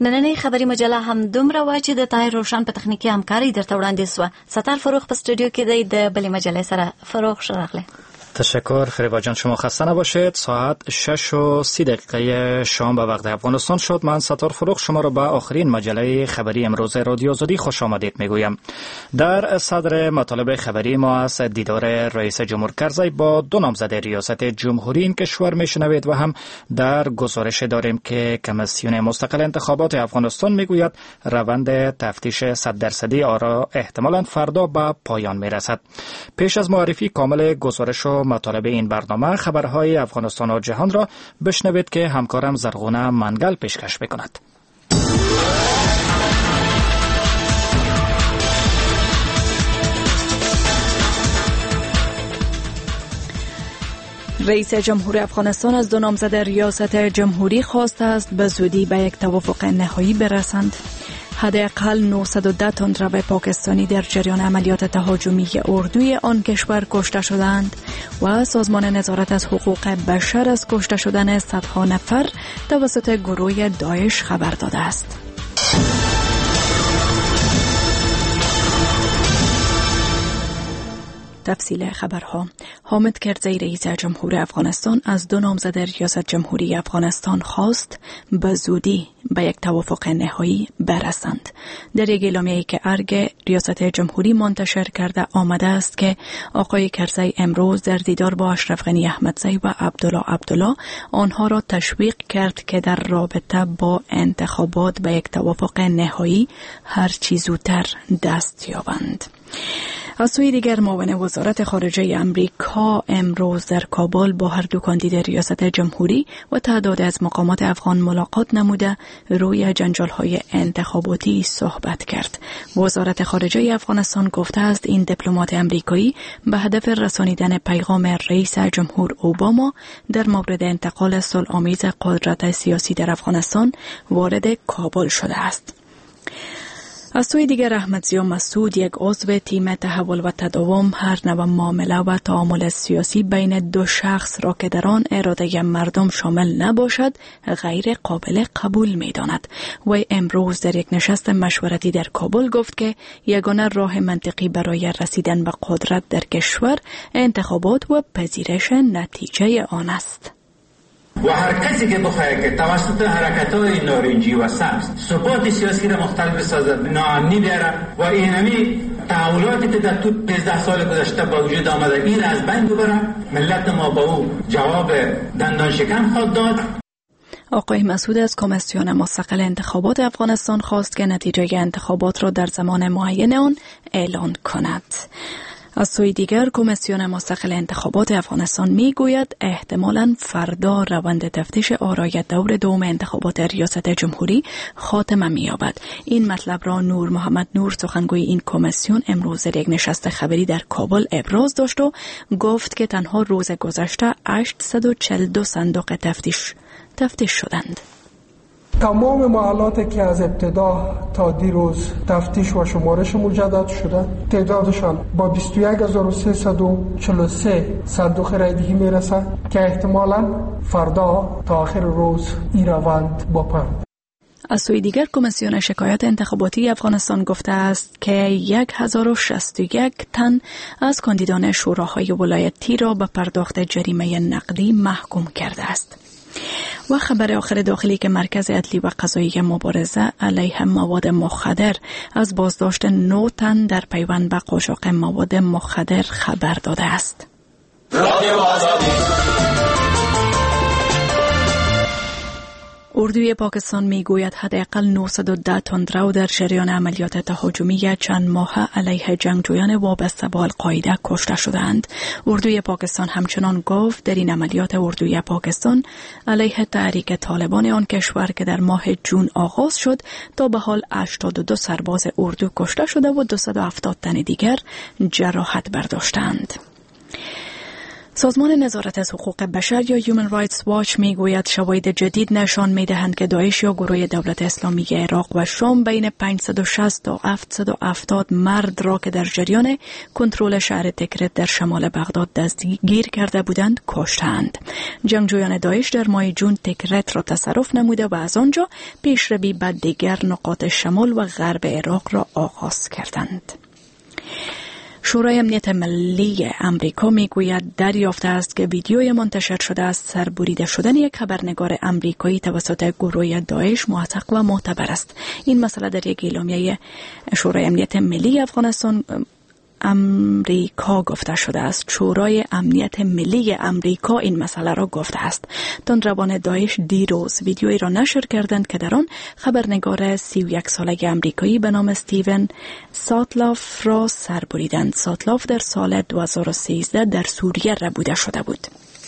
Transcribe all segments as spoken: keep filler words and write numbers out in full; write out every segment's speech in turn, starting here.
نننۍ خبري مجله هم دومره و چې د طاهر روشن په تخنیکی همکاري درته وړاندې سوه. ستار فروغ په استودیو کې دی د بلې مجلې سره. فروغ شراغله. تشکر فریبا جان، شما خسته نباشید. ساعت شش و سی دقیقه شام به وقت افغانستان شد. من ستار فروغ شما را به آخرین مجله خبری امروز رادیو آزادی خوش آمدید میگویم. در صدر مطالب خبری ما از دیدار رئیس جمهور کرزی با دو نامزد ریاست جمهوری این کشور میشنوید و هم در گزارش داریم که کمیسیون مستقل انتخابات افغانستان میگوید روند تفتیش صد درصدی آرا احتمالاً فردا به پایان میرسد. پیش از معرفی کامل گزارش و مطالب این برنامه، خبرهای افغانستان و جهان را بشنوید که همکارم زرغونه منگل پیشکش میکند. رئیس جمهور افغانستان از دو نامزد ریاست جمهوری خواسته است به زودی به یک توافق نهایی برسند. حداقل نهصد و ده تندرو پاکستانی در جریان عملیات تهاجمی اردوی آن کشور کشته شدند و سازمان نظارت از حقوق بشر از کشته شدن صدها نفر توسط گروه داعش خبر داده است. تفصیل خبرها. حامد کرزی رئیس جمهور افغانستان از دو نامزد ریاست جمهوری افغانستان خواست به زودی به یک توافق نهایی برسند. در یک اعلامیه‌ای که ارگ ریاست جمهوری منتشر کرده آمده است که آقای کرزی امروز در دیدار با اشرف غنی احمدزی و عبدالله عبدالله آنها را تشویق کرد که در رابطه با انتخابات به یک توافق نهایی هر چه زودتر دست یابند. از سوی دیگر معاون وزارت خارجه امریکا امروز در کابل با هر دو کاندید ریاست جمهوری و تعداد از مقامات افغان ملاقات نموده روی جنجال‌های انتخاباتی صحبت کرد. وزارت خارجه افغانستان گفته است این دیپلمات امریکایی به هدف رسانیدن پیغام رئیس جمهور اوباما در مورد انتقال صلح‌آمیز قدرت سیاسی در افغانستان وارد کابل شده است. از سوی دیگر احمد ضیا مسعود یک عضو تیم تحول و تداوم هر نوع معامله و تعامل سیاسی بین دو شخص را که در آن اراده مردم شامل نباشد غیر قابل قبول می داند. و امروز در یک نشست مشورتی در کابل گفت که یگانه راه منطقی برای رسیدن به قدرت در کشور انتخابات و پذیرش نتیجه آن است. و هر کسی که بخواهد که توسط حرکت‌های نارنجی و سبز ثبات سیاسی را مختل بسازد، ناامنی بیاره و اینمی تحولاتی که در طول پانزده سال گذشته با وجود آمده این از بین ببره، ملت ما با او جواب دندان شکن خواهد داد. آقای مسعود از کمیسیون مستقل انتخابات افغانستان خواست که نتیجه انتخابات را در زمان معین آن اعلان کند. از سوی دیگر کمیسیون مستقل انتخابات افغانستان میگوید احتمالاً فردا روند تفتیش آرای دور دوم انتخابات ریاست جمهوری خاتمه می‌یابد. این مطلب را نور محمد نور سخنگوی این کمیسیون امروز در یک نشست خبری در کابل ابراز داشت و گفت که تنها روز گذشته هشتصد و چهل و دو صندوق تفتیش تفتیش شدند. تمام محلاتی که از ابتدا تا دیروز تفتیش و شمارش مجدد شده تعدادشان با بیست و یک هزار و سیصد و چهل و سه صندوق رایدهی میرسه که احتمالاً فردا تا آخر روز این روند بپرد. از سوی دیگر کمیسیون شکایات انتخاباتی افغانستان گفته است که هزار و شصت و یک تن از کاندیدان شوراهای ولایتی را به پرداخت جریمه نقدی محکوم کرده است. و خبر آخر داخلی که مرکز عدلی و قضایی مبارزه علیه مواد مخدر از بازداشت نه تن در پیوند به قاچاق مواد مخدر خبر داده است. اردوی پاکستان میگوید حداقل نهصد و ده تندرو در جریان عملیات تهاجمی چند ماه علیه جنگجویان وابسته به القاعده کشته شدند. اردوی پاکستان همچنان گفت در این عملیات اردوی پاکستان علیه تحریک طالبان آن کشور که در ماه جون آغاز شد تا به حال هشتاد و دو سرباز اردو کشته شده و دویست و هفتاد تن دیگر جراحت برداشتند. سازمان نظارت از حقوق بشر یا Human Rights Watch میگوید شواهد جدید نشان میدهند که داعش یا گروه دولت اسلامی عراق و شام بین پانصد و شصت تا هفتصد و هفتاد مرد را که در جریان کنترل شهر تکرت در شمال بغداد دستگیر کرده بودند کشتند. جنگجویان داعش در ماه جون تکرت را تصرف نموده و از آنجا پیشروی به دیگر نقاط شمال و غرب عراق را آغاز کردند. شورای امنیت ملی امریکا میگوید دریافته است که ویدیوی منتشر شده از سربریده شدن یک خبرنگار امریکایی توسط گروه داعش محقق و معتبر است. این مسئله در یک اعلامیه شورای امنیت ملی افغانستان امریکا گفته شده است. شورای امنیت ملی امریکا این مسئله را گفته است. تندروان داعش دیروز ویدیویی را نشر کردند که در آن خبرنگار سی و یک ساله امریکایی به نام استیون ساتلاف را سر بریدند. ساتلاف در سال دو هزار و سیزده در سوریه ربوده شده بود.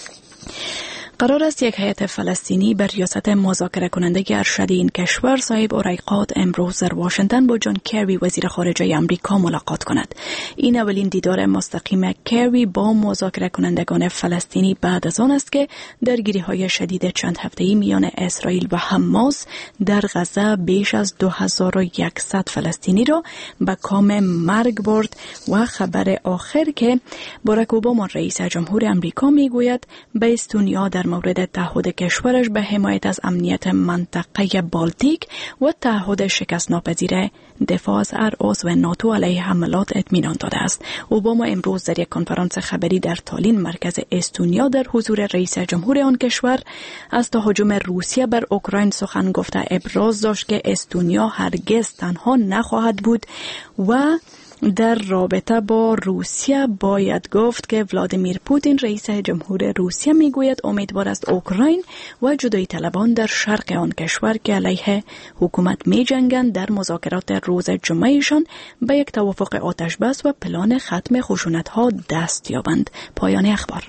قرار است یک هیئت فلسطینی بر ریاست مذاکره کننده ارشد این کشور صاحب اریقات امروز در واشنگتن با جان کری وزیر خارجه آمریکا ملاقات کند. این اولین دیدار مستقیم کری با مذاکره کنندگان فلسطینی بعد از آن است که درگیری‌های شدید چند هفته‌ای میان اسرائیل و حماس در غزه بیش از دو هزار و صد فلسطینی را به کام مرگ برد و خبر آخر که باراک اوباما رئیس جمهور آمریکا میگوید به استونیا در مورد تعهد کشورش به حمایت از امنیت منطقه بالتیک و تعهد شکست ناپذیر دفاع از هر عضو ناتو علیه حملات اطمینان داده است. اوباما امروز در یک کنفرانس خبری در تالین مرکز استونیا در حضور رئیس جمهور آن کشور از تهاجم روسیه بر اوکراین سخن گفته ابراز داشت که استونیا هرگز تنها نخواهد بود و در رابطه با روسیه باید گفت که ولادیمیر پوتین رئیس جمهور روسیه میگوید امیدوار است اوکراین و جدایی طلبان در شرق آن کشور که علیه حکومت می جنگند در مذاکرات روز جمعهشان به یک توافق آتش بس و پلان ختم خشونت ها دست یابند. پایان اخبار.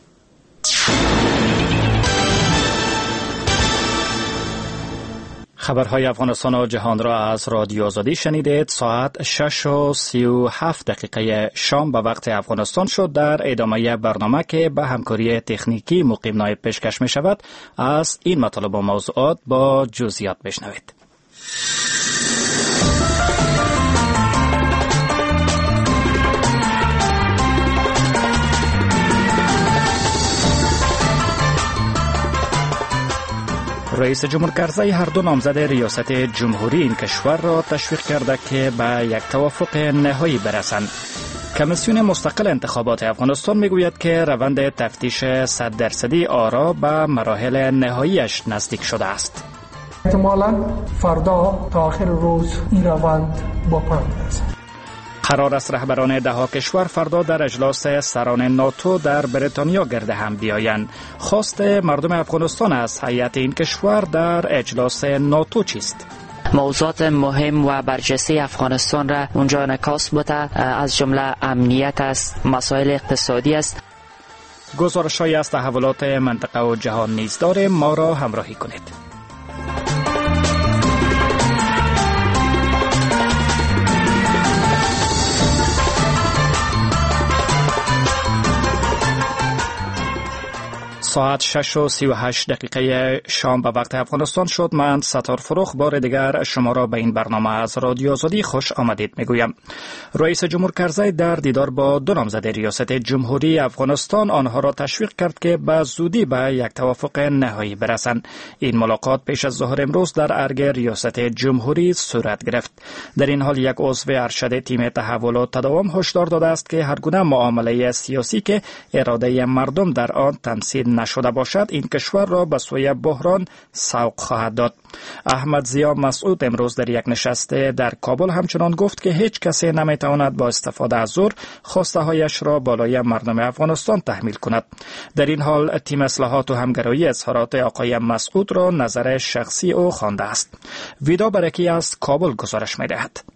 خبرهای افغانستان و جهان را از رادیو آزادی شنیدید. ساعت شش و سی و هفت دقیقه شام به وقت افغانستان شد. در ادامه برنامه که به همکاری تکنیکی مقیم نایب پیشکش می شود از این مطالب و موضوعات با جزئیات بشنوید. رئیس جمهور کرزی هر دو نامزد ریاست جمهوری این کشور را تشویق کرده که به یک توافق نهایی برسند. کمیسیون مستقل انتخابات افغانستان میگوید که روند تفتیش صد درصدی آرا به مراحل نهاییش نزدیک شده است. احتمالاً فردا تا آخر روز این روند با پایان برسد. قرار است رهبران دهها کشور فردا در اجلاس سران ناتو در بریتانیا گرد هم بیایند. خواست مردم افغانستان از هیئت این کشور در اجلاس ناتو چیست؟ موضوعات مهم و برجسته افغانستان را اونجا انعکاس بوده، از جمله امنیت است، مسائل اقتصادی است. گزارش‌هایی از تحولات منطقه و جهان نیز داریم، ما را همراهی کنید. ساعت شش و سی و هشت دقیقه شام به وقت افغانستان شد. من ستار فروخ بار دیگر شما را به این برنامه از رادیو آزادی خوش آمدید میگویم. رئیس جمهور کرزی در دیدار با دو نامزد ریاست جمهوری افغانستان آنها را تشویق کرد که به زودی به یک توافق نهایی برسند. این ملاقات پیش از ظهر امروز در ارگ ریاست جمهوری صورت گرفت. در این حال یک عضو ارشد تیم تحول و تداوم هشدار داده است که هر گونه معامله سیاسی که اراده مردم در آن تمثیل شده باشد این کشور را به سوی بحران سوق خواهد داد. احمد ضیا مسعود امروز در یک نشست در کابل همچنان گفت که هیچ کسی نمیتواند با استفاده از زور خواسته هایش را بالای مردم افغانستان تحمیل کند. در این حال تیم اصلاحات و همگرایی اظهارات آقای مسعود را نظر شخصی او خوانده است. ویدا برکی از کابل گزارش می‌دهد.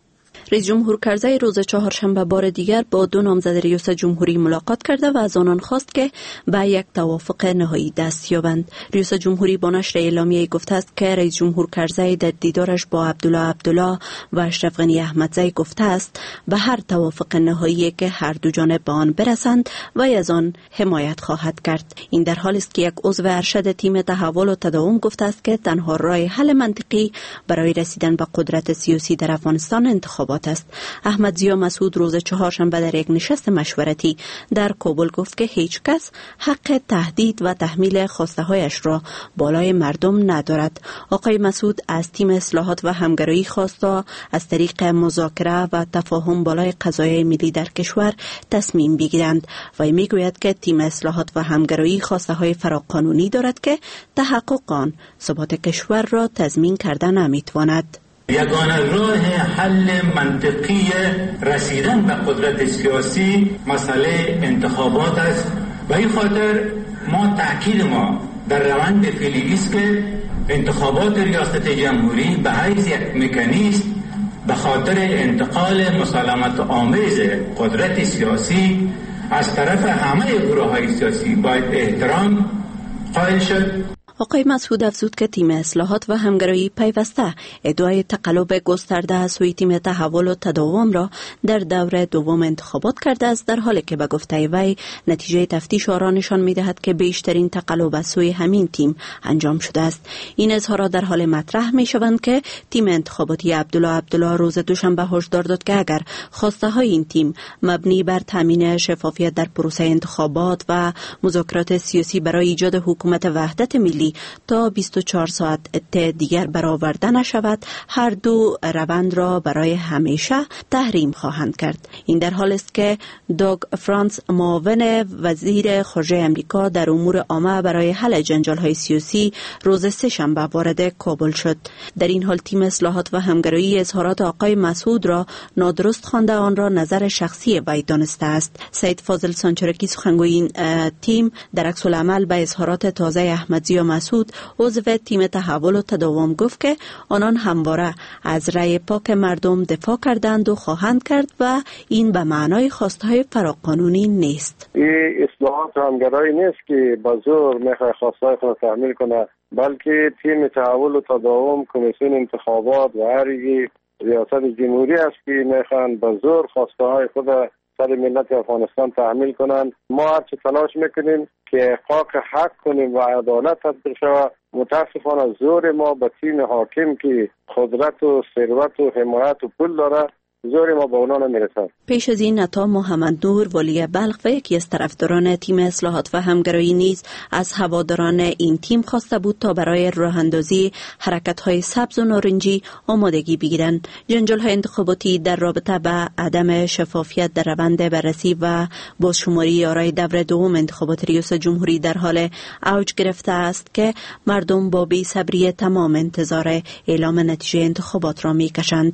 رئیس جمهور کرزی روز چهارشنبه بار دیگر با دو نامزد ریاست جمهوری ملاقات کرده و از آنان خواست که به یک توافق نهایی دست یابند. ریاست جمهوری با نشر اعلامیه‌ای گفته است که رئیس جمهور کرزی در دیدارش با عبدالله عبدالله و اشرف غنی احمدزی گفته است به هر توافق نهایی که هر دو جانب به آن برسند و از آن حمایت خواهد کرد. این در حالی است که یک عضو ارشد تیم تحول و تداوم گفته است که تنها راه حل منطقی برای رسیدن به قدرت سیاسی در افغانستان انتخابات است. احمد ضیا مسعود روز چهارشنبه در یک نشست مشورتی در کابل گفت که هیچ کس حق تهدید و تحمیل خواسته هایش را بالای مردم ندارد. آقای مسعود از تیم اصلاحات و همگرایی خواست تا از طریق مذاکره و تفاهم بالای قضایای ملی در کشور تصمیم بگیرند و میگوید که تیم اصلاحات و همگرایی خواسته های فراقانونی دارد که تحقق آن ثبات کشور را تضمین کرده نمیتواند. یگانه راه حل منطقی رسیدن به قدرت سیاسی مسئله انتخابات است و این خاطر ما تأکید ما در روند فعلی است که انتخابات ریاست جمهوری به حیث یک مکانیزم به خاطر انتقال مسالمت آمیز قدرت سیاسی از طرف همه گروه‌های سیاسی باید احترام قائل شد. آقای مسعود افزود که تیم اصلاحات و همگرایی پیوسته ادعای تقلب گسترده از سوی تیم تحول و تداوم را در دور دوم انتخابات کرده است، در حالی که به گفته وی نتیجه تفتیش آرا نشان می‌دهد که بیشترین تقلب از سوی همین تیم انجام شده است. این اظهارات در حال مطرح می‌شوند که تیم انتخاباتی عبدالله عبدالله روز دوشنبه هشدار داد که اگر خواسته های این تیم مبنی بر تامین شفافیت در پروسه انتخابات و مذاکرات سیاسی برای ایجاد حکومت وحدت ملی تا بیست و چهار ساعت دیگر برآورده نشود، هر دو روند را برای همیشه تحریم خواهند کرد. این در حال است که دوگ فرانس معاون وزیر خارجه امریکا در امور عامه برای حل جنجال‌های سیاسی روز سه‌شنبه وارد کابل شد. در این حال تیم اصلاحات و همگرایی اظهارات آقای مسعود را نادرست خوانده آن را نظر شخصی وی دانسته است. سید فاضل سانچرکی سخنگوی این تیم در عکس العمل به اظهارات تازه احمد ضیا مسعود عضو تیم تحول و تداوم گفت که آنان همواره از رأی پاک مردم دفاع کردند و خواهند کرد و این به معنای خواستهای فراقانونی نیست. این اصلاحات همگرایی نیست که با زور میخواد خواستهای خود تحمیل کنه، بلکه تیم تحول و تداوم کمیسیون انتخابات و هر یک ریاست جمهوری است که میخوان با زور خواستهای خود سر ملت افغانستان تحمیل کنند. ما هرچه تلاش میکنیم که احقاق حق کنیم و عدالت تطبیق شود. متاسفانه زور ما به تیم حاکم که قدرت و ثروت و حمایت و پول داره، زور ما به اونا نمیرسد. پیش از این عطا محمد نور والی بلخ و یکی از طرفداران تیم اصلاحات و همگرایی نیز از هواداران این تیم خواسته بود تا برای راه اندازی حرکت‌های سبز و نارنجی آمادگی بگیرند. جنجال‌های انتخاباتی در رابطه با عدم شفافیت در روند بررسی و بازشماری آرای دور دوم انتخابات ریاست جمهوری در حال اوج گرفته است که مردم با بی‌صبری تمام انتظار اعلام نتیجه انتخابات را می‌کشند.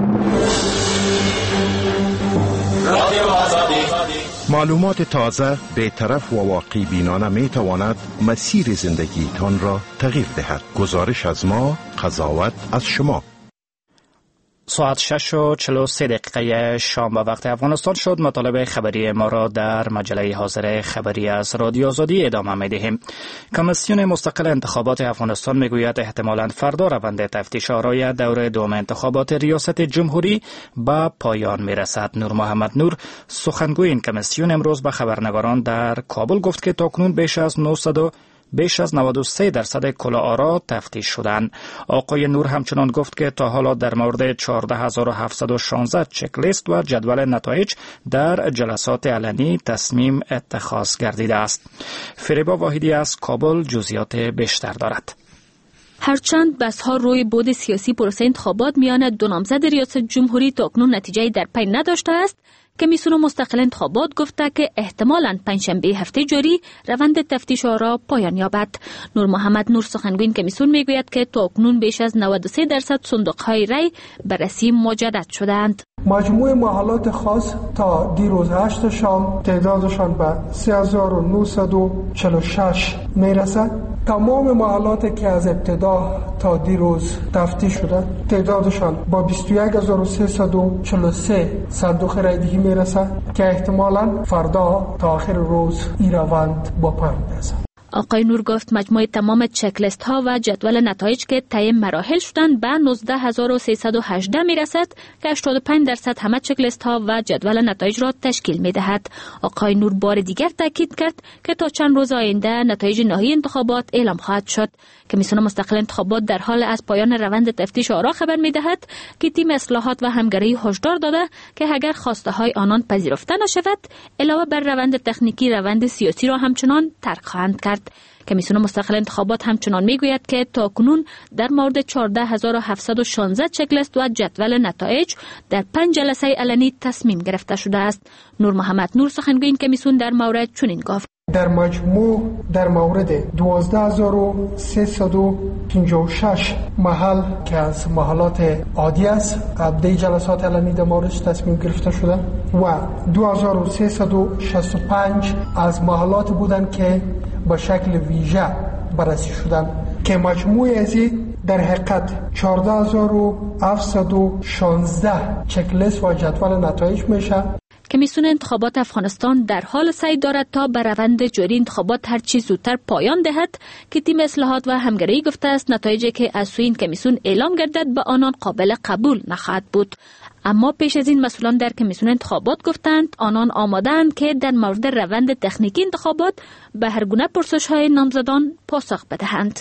معلومات تازه، بی‌طرف و واقع بینانه می تواند مسیر زندگی تان را تغییر دهد. گزارش از ما، قضاوت از شما. ساعت شش و چهل و سه دقیقه شام به وقت افغانستان شد. مطالب خبری ما را در مجله حاضر خبری از رادیو آزادی ادامه می دهیم. کمیسیون مستقل انتخابات افغانستان می گوید احتمالاً فردا روند تفتیش آرای دور دوم انتخابات ریاست جمهوری به پایان می رسد. نور محمد نور سخنگوی این کمیسیون امروز به خبرنگاران در کابل گفت که تاکنون بیش از نهصد بیش از نود و سه درصد کل آرا تفتیش شدند. آقای نور همچنان گفت که تا حالا در مورد چهارده هزار و هفتصد و شانزده چک لیست و جدول نتایج در جلسات علنی تصمیم اتخاذ گردیده است. فریبا واحدی از کابل جزئیات بیشتر دارد. هرچند بسها روی بود سیاسی پروسه انتخابات میان دو نامزد ریاست جمهوری تاکنون نتیجه در پی نداشته است، کمیسیون مستقل انتخابات گفته که احتمالاً پنجشنبه هفته جاری روند تفتیش آرا پایان یابد. نور محمد نور سخنگوی کمیسیون میگوید که تاکنون بیش از نود و سه درصد صندوق‌های رای بررسی مجدد شدند. مجموع محلات خاص تا دیروز هشت شام تعدادشان به سه هزار و نهصد و چهل و شش میرسد. تمام محلات که از ابتدا تا دیروز تفتیش شده تعدادشان با بیست و یک هزار و سیصد و چهل و سه صندوق رایدهی میرسه که احتمالاً فردا تا آخر روز این روند با پایان برسه. آقای نور گفت مجموع تمام چکلیست ها و جدول نتایج که طی مراحل شدن به نوزده هزار و سیصد و هجده می رسد که هشتاد و پنج درصد همه چکلیست ها و جدول نتایج را تشکیل می دهد. آقای نور بار دیگر تاکید کرد که تا چند روز آینده نتایج نهایی انتخابات اعلام خواهد شد. کمیسیون مستقل انتخابات در حال از پایان روند تفتیش آرا خبر می دهد که تیم اصلاحات و همگرایی هشدار داده که اگر خواسته های آنان پذیرفته نشود علاوه بر روند تکنیکی روند سیاسی را همچنان ترک خواهند کرد. کمیسیون مستقل انتخابات همچنان میگوید که تاکنون در مورد چهارده هزار و هفتصد و شانزده چکلیست و جدول نتایج در پنج جلسه علنی تصمیم گرفته شده است. نور محمد نور سخنگوی کمیسیون در مورد چنین گفت: در مجموع در مورد دوازده هزار و سیصد و پنجاه و شش محل که از محلات عادی است قبل جلسات علنی در موردش تصمیم گرفته شده و دو هزار و سیصد و شصت و پنج از محلات بودند که با شکل ویژه بررسی شدن که مجموع از این در حقیقت چهارده هزار و هفتصد و شانزده چکلیست و جدول نتایج میشه. کمیسیون انتخابات افغانستان در حال سعی دارد تا به روند جاری انتخابات هر چه زودتر پایان دهد که تیم اصلاحات و همگرایی گفته است نتایجی که از سوی این کمیسیون اعلام گردد به آنان قابل قبول نخواهد بود. اما پیش از این مسئولان در کمیسیون انتخابات گفتند آنان آماده‌اند که در مورد روند تکنیکی انتخابات به هر گونه پرسش‌های نامزدان پاسخ بدهند.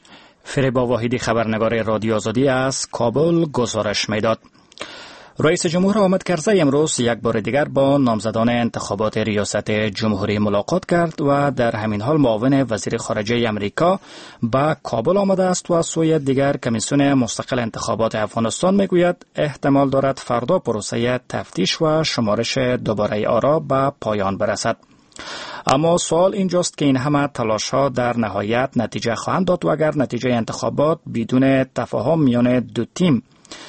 فریبا واحدی خبرنگار رادیو آزادی از کابل گزارش می‌داد. رئیس جمهور حامد کرزی امروز یک بار دیگر با نامزدان انتخابات ریاست جمهوری ملاقات کرد و در همین حال معاون وزیر خارجه امریکا به کابل آمده است و از سوی دیگر کمیسیون مستقل انتخابات افغانستان میگوید احتمال دارد فردا پروسه تفتیش و شمارش دوباره آرا به پایان برسد. اما سوال اینجاست که این همه تلاش ها در نهایت نتیجه خواهند داد و اگر نتیجه انتخابات بدون تفاهم میان دو تیم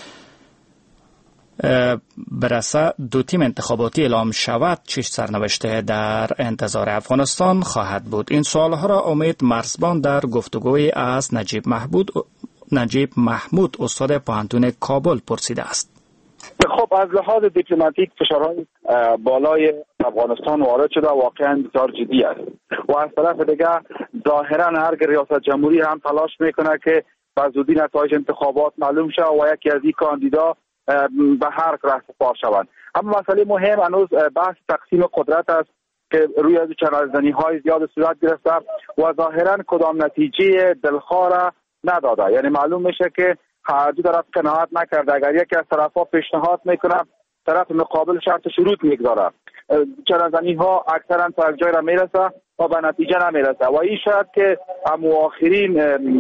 برسه دو تیم انتخاباتی اعلام شود چه سرنوشته در انتظار افغانستان خواهد بود؟ این سوالها را امید مرزبان در گفتگوی از نجیب محمود نجیب محمود استاد پوهنتون کابل پرسیده است. خب از لحاظ دیپلماتیک فشارهای بالای افغانستان وارد شده واقعا بسیار جدی است و از طرف دیگه ظاهرا هر ریاست جمهوری هم تلاش میکنه که به زودی نتایج انتخابات معلوم شه و یکی از این کاندیدا به هر راه سپار شوند. اما مسئله مهم هنوز بحث تقسیم قدرت است که روی از چرازدنی های زیاد صورت گرفته و ظاهرا کدام نتیجه دلخواه نداده. یعنی معلوم میشه که هر دو طرف قناعت نکرده. اگر یکی از طرفها پیشنهاد میکنه طرف مقابل شرط شروط میگذاره. چرازدنی ها اکثرا تا یک جای را میرسه و به نتیجه نمیرسه و این شاید که مؤخرین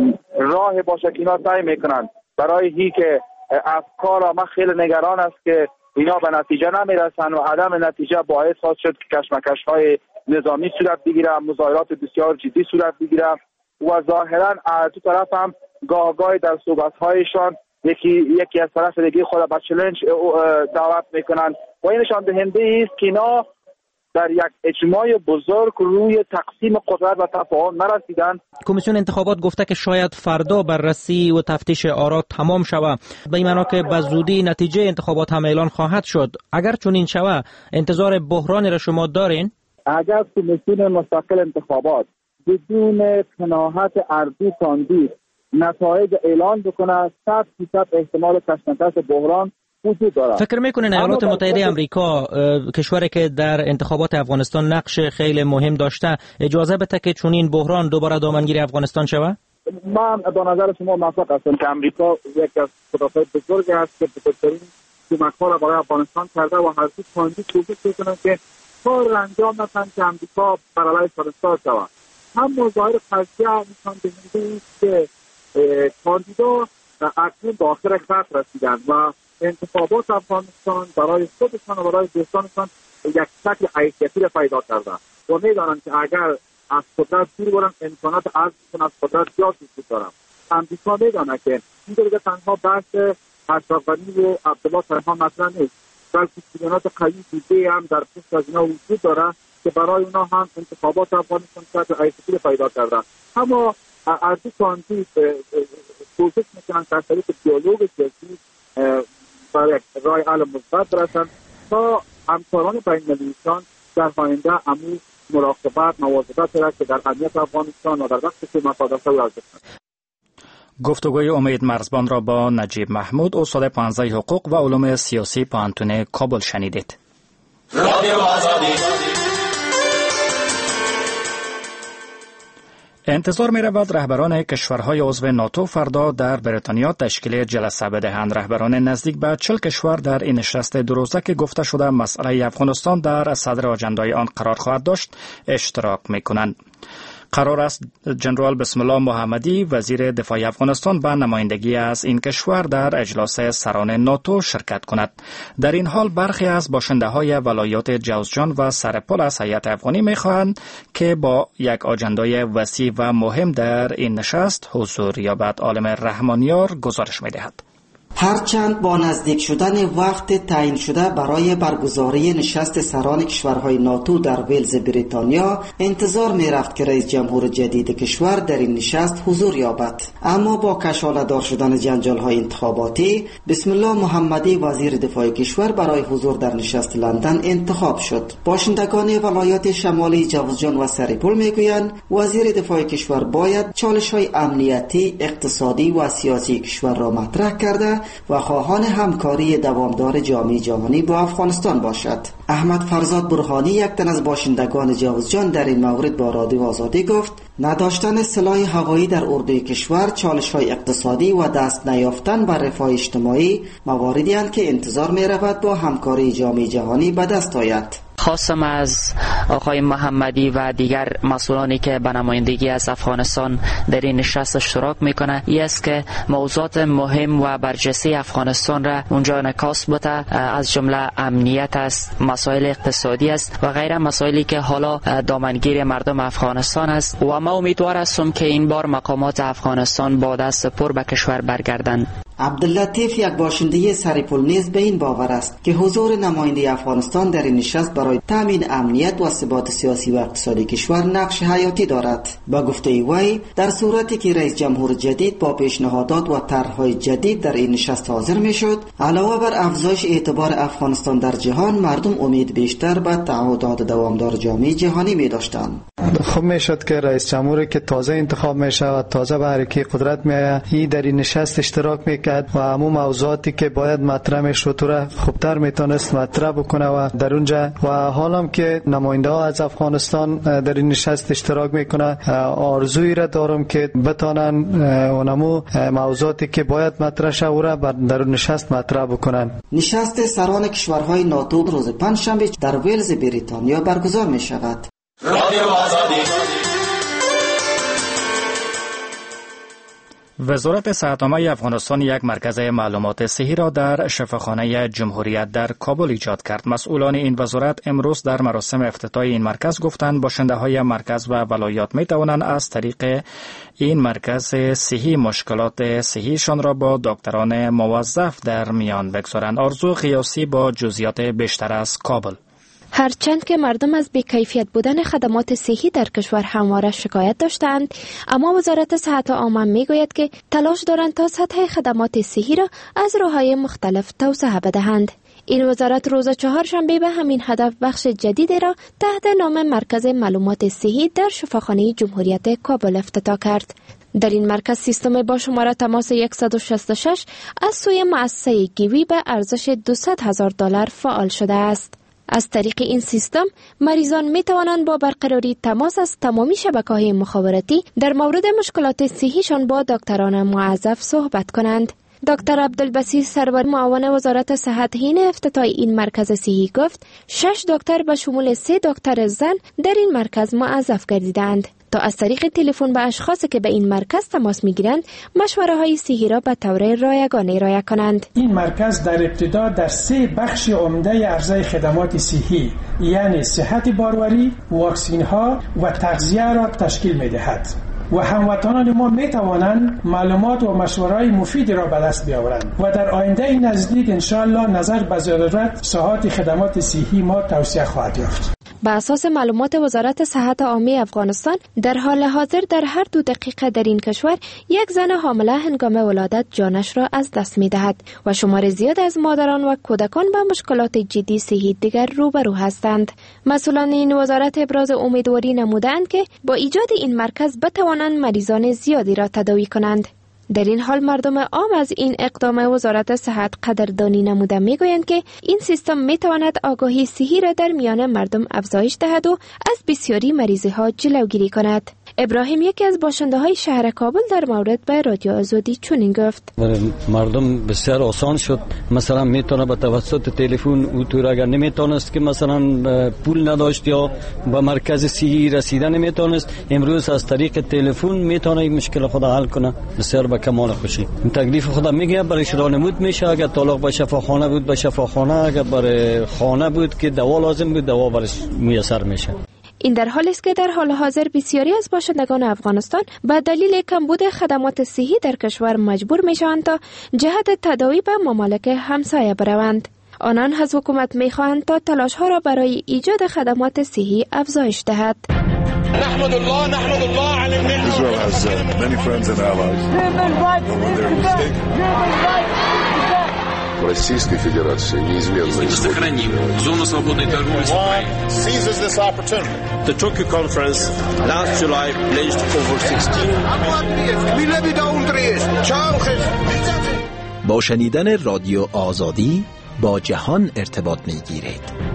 راه باشه که اینا سعی میکنن برای هی که افکار ما خیلی نگران است که اینا به نتیجه نمیرسن و عدم نتیجه باعث خواهد شد که کشمکش های نظامی صورت بگیره، مظاهرات بسیار جدی صورت بگیره و ظاهرا دو طرف هم گاه گاهی در صحبت هایشان یکی یکی از طرف دیگه خود به چالش دعوت میکنن و این نشان دهنده است که اینا در یک اجماع بزرگ روی تقسیم قدرت و تفاهم نرسیدن. کمیسیون انتخابات گفته که شاید فردا بررسی و تفتیش آرا تمام شود، به این معنی که به زودی نتیجه انتخابات هم اعلان خواهد شد. اگر چنین شود انتظار بحرانی را شما دارین؟ اگر کمیسیون مستقل انتخابات بدون قناعت ارضی کاندید نتایج اعلان بکنه صد درصد احتمال کشمکش بحران وجود داره. فکر میکنین ایالات متحده آمریکا کشوری که در انتخابات افغانستان نقش خیلی مهم داشته اجازه بده که چنین بحران دوباره دامنگیر افغانستان شود؟ من با نظر شما موافق هستم که آمریکا یک از خداهای بزرگ است که بزرگترین کمک‌ها را برای افغانستان کرده و هر دو کاندید کوشش میکنند که کار را انجام دهند که آمریکا بر علیه افغانستان شود. هم ظاهر قضیه نشان دهنده است که کاندیدا اکنون به آخر خط رسیدند و انتخابات افغانستان برای خودشان و برای دوستانشان یک شکل حیثیتی را پیدا کرده و میدانند که اگر از قدرت دور برن امکانات ارزششون از قدرت زیاد وجود دارند. امریکا میداند که این دیگه تنها بحث اشرف غنی و عبدالله تنها مطرح نیست، بلکه جریانات قوی دیگه هم در پشت از اینا وجود داره که برای اونا هم انتخابات افغانستان شکل حیثیتی را پیدا کرده. اما ارزش آنجی کوشش میکنن که از طریق دیالوگ سیاسی برای رای حل مثبت برسن تا همکاران بین‌المللیشان در آینده امو مراقبت مواظبت را که در امنیت افغانستان و در وقتی که مفادات او ارزش گفتگوی امید مرزبان را با نجیب محمود استاد پانزده حقوق و علوم سیاسی پانتون کابل شنیدید. رادیو آزادی. انتظار می رود رهبران کشورهای عضو ناتو فردا در بریتانیا تشکیل جلسه بدهند. رهبران نزدیک به چهل کشور در این نشست دو روزه که گفته شده مسئله افغانستان در صدر آجندای آن قرار خواهد داشت اشتراک می کنند. قرار است جنرال بسم الله محمدی وزیر دفاع افغانستان به نمایندگی از این کشور در اجلاس سران ناتو شرکت کند. در این حال برخی از باشنده های ولایات جوزجان و سرپل از هیئت افغانی می خواهند که با یک آجندای وسیع و مهم در این نشست حضور یابد. عالم رحمانیار گزارش می دهد. هرچند با نزدیک شدن وقت تعیین شده برای برگزاری نشست سران کشورهای ناتو در ولز بریتانیا انتظار می رفت که رئیس جمهور جدید کشور در این نشست حضور یابد، اما با کشاله‌دار شدن جنجال‌های انتخاباتی بسم الله محمدی وزیر دفاع کشور برای حضور در نشست لندن انتخاب شد. باشندگان ولایات شمالی جوزجان و سرپل میگویند وزیر دفاع کشور باید چالش‌های امنیتی، اقتصادی و سیاسی کشور را مطرح کرده و خواهان همکاری دوامدار جامعه جهانی با افغانستان باشد. احمد فرزاد برهانی یک تن از باشندگان جوزجان در این مورد با رادیو آزادی گفت نداشتن سلاح هوایی در اردوی کشور، چالش‌های اقتصادی و دست نیافتن بر رفاه اجتماعی مواردی اند که انتظار می رود با همکاری جامعه جهانی به دست آید. خواستم از آقای محمدی و دیگر مسئولانی که به نمایندگی از افغانستان در این نشست اشتراک میکنه این است که موضوعات مهم و برجسته افغانستان را اونجا انعکاس بده، از جمله امنیت است، مسائل اقتصادی است و غیره مسائلی که حالا دامنگیر مردم افغانستان است و ما امیدوار هستم که این بار مقامات افغانستان با دست پر به کشور برگردند. عبداللطیف یک باشنده سرپل نیز به این باور است که حضور نماینده افغانستان در این نشست برای تامین امنیت و ثبات سیاسی و اقتصادی کشور نقش حیاتی دارد. با گفته وی در صورتی که رئیس جمهور جدید با پیشنهادات و طرح‌های جدید در این نشست حاضر میشد، علاوه بر افزایش اعتبار افغانستان در جهان، مردم امید بیشتر به تعهدات دوامدار جامعه جهانی می داشتند. خوب میشد که رئیس جمهوری که تازه انتخاب میشه و تازه به حرکت قدرت میآید این در این نشست اشتراک میکرد و همون موضوعاتی که باید مطرح میشد تو را خوبتر میتونست مطرح بکنه و در اونجا و حالا که نماینده ها از افغانستان در این نشست اشتراک میکنه آرزویی را دارم که بتانن اونمو موضوعاتی که باید مطرح شه و را در نشست مطرح بکنن. نشست سران کشورهای ناتو روز پنجشنبه در ولز بریتانیا برگزار می شود. رادیو آزادی. وزارت صحت‌عامه افغانستان یک مرکز معلومات صحی را در شفاخانه جمهوریت در کابل ایجاد کرد. مسئولان این وزارت امروز در مراسم افتتاح این مرکز گفتند باشنده‌های مرکز و ولایات می توانند از طریق این مرکز صحی مشکلات صحیشان را با دکتران موظف در میان بگذارند. آرزو قیاسی با جزئیات بیشتر از کابل. هرچند که مردم از بی‌کیفیت بودن خدمات صحی در کشور همواره شکایت داشتند، اما وزارت صحت عامه میگوید که تلاش دارند تا سطح خدمات صحی را از راه‌های مختلف توسعه بدهند. این وزارت روز چهارشنبه به همین هدف بخش جدیدی را تحت نام مرکز معلومات صحی در شفاخانه جمهوریت کابل افتتاح کرد. در این مرکز سیستم با شماره تماس صد و شصت و شش از سوی مؤسسه گیوی به ارزش دویست هزار دلار فعال شده است. از طریق این سیستم مریضان می توانند با برقراری تماس از تمامی شبکه‌های مخابراتی در مورد مشکلات صحیشان با دکتران موظف صحبت کنند. دکتر عبدالبصیر سرور معاون وزارت صحت حین افتتاح این مرکز صحی گفت شش دکتر به شمول سه دکتر زن در این مرکز موظف گردیدند تا از طریق تلفن به اشخاصی که به این مرکز تماس میگیرند مشوره های صحی را به طور رایگان ارائه کنند. این مرکز در ابتدا در سه بخش عمده عرضه خدمات صحی یعنی صحت باروری، واکسین ها و تغذیه را تشکیل میدهد و هموطنان ما می توانند معلومات و مشوره‌های مفیدی را به دست بیاورند و در آینده نزدیک ان شاء الله نظر به ضرورت ساحات خدمات صحی ما توسعه خواهد یافت. به اساس معلومات وزارت صحت عامه افغانستان در حال حاضر در هر دو دقیقه در این کشور یک زن حامله هنگام ولادت جانش را از دست می دهد و شمار زیاد از مادران و کودکان با مشکلات جدی صحی دیگر روبرو هستند. مسئولان این وزارت ابراز امیدواری نمودند که با ایجاد این مرکز بتوانند مریضان زیادی را تداوی کنند. در این حال مردم عام از این اقدام وزارت صحت قدردانی نموده میگویند که این سیستم میتواند آگاهی صحی را در میان مردم افزایش دهد و از بسیاری مریضی ها جلوگیری کند. ابراهیم یکی از باشنده های شهر کابل در مورد به رادیو آزادی چنین گفت: مردم بسیار آسان شد، مثلا میتونه به توسط تلفن او تو اگر نمیتونست که مثلا پول نداشت یا به مرکز صحی رسیدن نمیتونست، امروز از طریق تلفن میتونه این مشکل خود حل کنه. بسیار به کمال خوشی. تکلیف خدا میگه برایش رانمود میشه. اگر طلاق به شفاخانه بود به شفاخانه، اگر برای خانه بود که دوا لازم بود دوا برش میسر میشه. این در حالی است که در حال حاضر بسیاری از باشندگان افغانستان به دلیل کمبود خدمات صحی در کشور مجبور میشوند تا جهت تداوی به ممالک همسایه بروند. آنان از حکومت میخواهند تا تلاش ها را برای ایجاد خدمات صحی افزایش دهد. نحمد الله نحمد الله على النعمة. Israel has uh, many friends and allies. Российской Федерации неизменно сохраним зону свободной торговли с Украиной. Seizes this opportunity. The Tokyo conference last July pledged over sixteen. با شنیدن رادیو آزادی با جهان ارتباط میگیرید.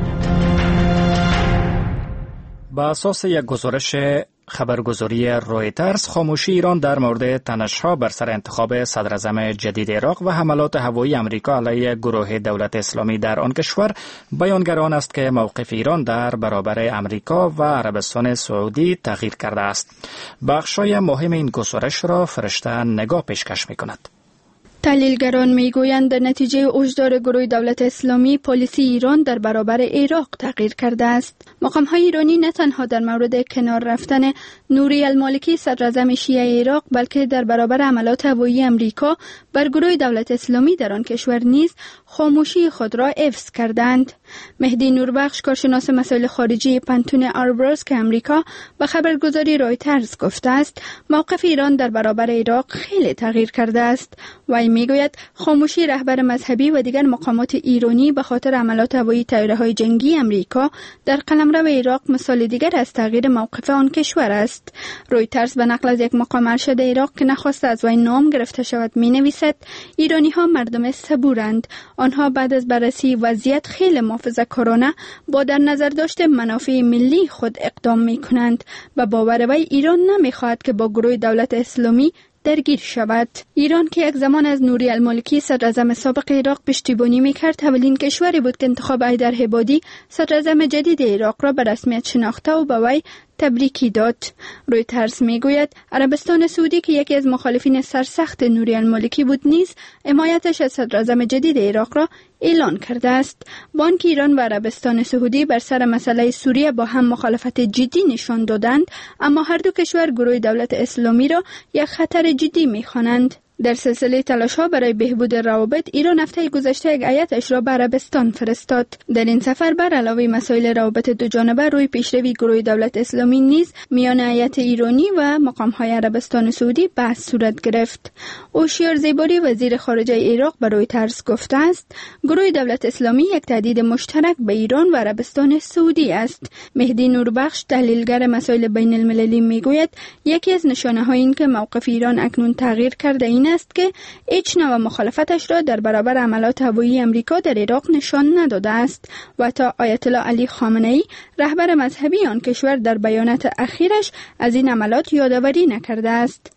با اساس یک گزارش خبرگزاری رویترز، خاموشی ایران در مورد تنش‌ها بر سر انتخاب صدراعظم جدید عراق و حملات هوایی امریکا علیه گروه دولت اسلامی در آن کشور بیانگر است که موقف ایران در برابر امریکا و عربستان سعودی تغییر کرده است. بخشای مهم این گزارش را فرشته نگاه پیشکش می‌کند. تحلیلگران میگویند در نتیجه اوجدار گروه دولت اسلامی پالیسی ایران در برابر عراق تغییر کرده است. مقام‌های ایرانی نه تنها در مورد کنار رفتن نوری المالکی صدراعظم شیعه عراق بلکه در برابر حملات هوایی امریکا بر گروه دولت اسلامی در آن کشور نیز خاموشی خود را حفظ کردند. مهدی نوربخش کارشناس مسائل خارجی پنتون آربرز که امریکا به خبرگزاری رویترز گفته است موقف ایران در برابر عراق خیلی تغییر کرده است. و میگوید خاموشی رهبر مذهبی و دیگر مقامات ایرانی به خاطر حملات هوایی طیاره‌های جنگی امریکا در قلمرو عراق مثال دیگر از تغییر موقف آن کشور است. رویترز به نقل از یک مقام ارشد عراق که نخواسته از وی نام گرفته شود مینویسد ایرانی‌ها مردم صبورند. آنها بعد از بررسی وضعیت خیلی محافظه‌کارانه با در نظر داشته منافع ملی خود اقدام می‌کنند و باور وی ایران نمی‌خواهد که با گروه دولت اسلامی درگیر شود. ایران که یک زمان از نوری المالکی صدراعظم سابق عراق پشتیبانی میکرد اولین کشوری بود که انتخاب حیدر عبادی صدراعظم جدید عراق را به رسمیت شناخته و به وی تبریکی داد. رویترز میگوید عربستان سعودی که یکی از مخالفین سرسخت نوری المالکی بود نیز حمایتش از صدراعظم جدید عراق را اعلان کرده است. بانک ایران و عربستان سعودی بر سر مسئله سوریه با هم مخالفت جدی نشان دادند، اما هر دو کشور گروه دولت اسلامی را یک خطر جدی می‌خوانند. در سلسله تلاش‌ها برای بهبود روابط، ایران هفته گذشته یک هیئتش را به عربستان فرستاد. در این سفر بر علاوه مسائل روابط دو جانبه روی پیشروی گروه دولت اسلامی نیز میان هیئت ایرانی و مقام‌های عربستان سعودی بحث صورت گرفت. هوشیار زیباری وزیر خارجه عراق به رویترز گفته است گروه دولت اسلامی یک تهدید مشترک به ایران و عربستان سعودی است. مهدی نوربخش تحلیلگر مسائل بین المللی میگوید یکی از نشانه‌های این که موقف ایران اکنون تغییر کرده این است که هیچ نوع مخالفتش را در برابر حملات هوایی امریکا در عراق نشان نداده است و تا آیت الله علی خامنه‌ای رهبر مذهبی آن کشور در بیانات اخیرش از این حملات یادآوری نکرده است.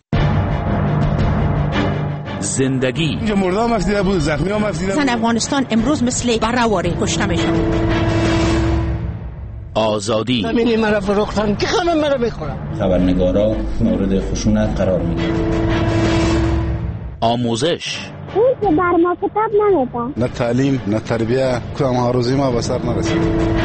زندگی اینجا مردم مفسیده بود، زخمی هم مفسیده بود. زن افغانستان امروز مثل برهواره کشته میشن. آزادی همینی مرا فروختن که خانم مرا بخورم. خبرنگارا مورد خشونت قرار میگیرن. آموزش اون که بر ما کتاب نمیدن، نه تعلیم نه تربیه، کدام هاروزی ما به سر نرسید.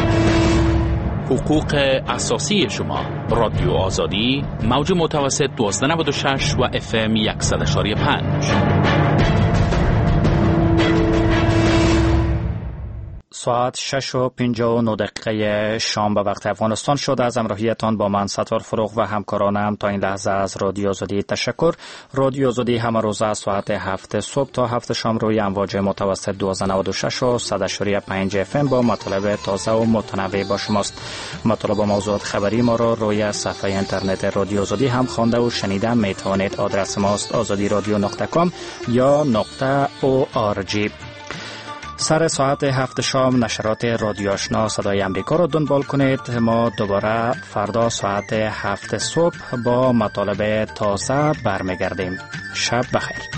حقوق اساسی شما. رادیو آزادی موج متوسط دوازده نود و شش و اف ام صد و پنج. ساعت شش و پنجاه و نه دقیقه شام به وقت افغانستان شد. از همراهیتان با من ستار فروغ و همکارانم تا این لحظه از رادیو آزادی تشکر. رادیو آزادی همه روز از ساعت هفت صبح تا هفت شام روی امواج متوسط دویست و نود و شش و صد و پنج اف ام با مطالب تازه و متنوع با شماست. مطالب و موضوعات خبری ما را روی صفحه اینترنت رادیو آزادی هم خوانده و شنیده می توانید. آدرس ماست آزادی رادیو نقطه کام یا نقطه او آر جی. سر ساعت هفت شام نشرات رادیو آشنا صدای امریکا را دنبال کنید. ما دوباره فردا ساعت هفت صبح با مطالب تازه برمیگردیم. شب بخیر.